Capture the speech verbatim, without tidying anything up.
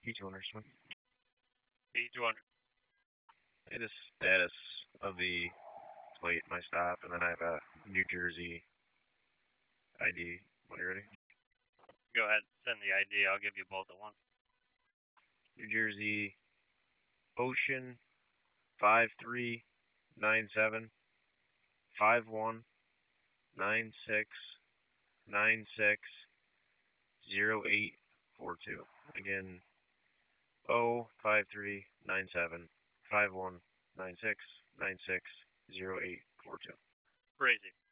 E two hundred, Smith. E two hundred. It is status of the plate, my stop, and then I have a New Jersey I D. When you're ready. Go ahead, send the I D. I'll give you both at once. New Jersey Ocean five three nine seven five one nine six nine six zero eight four two. Again, O five three nine seven five one nine six nine six zero eight four two. Crazy.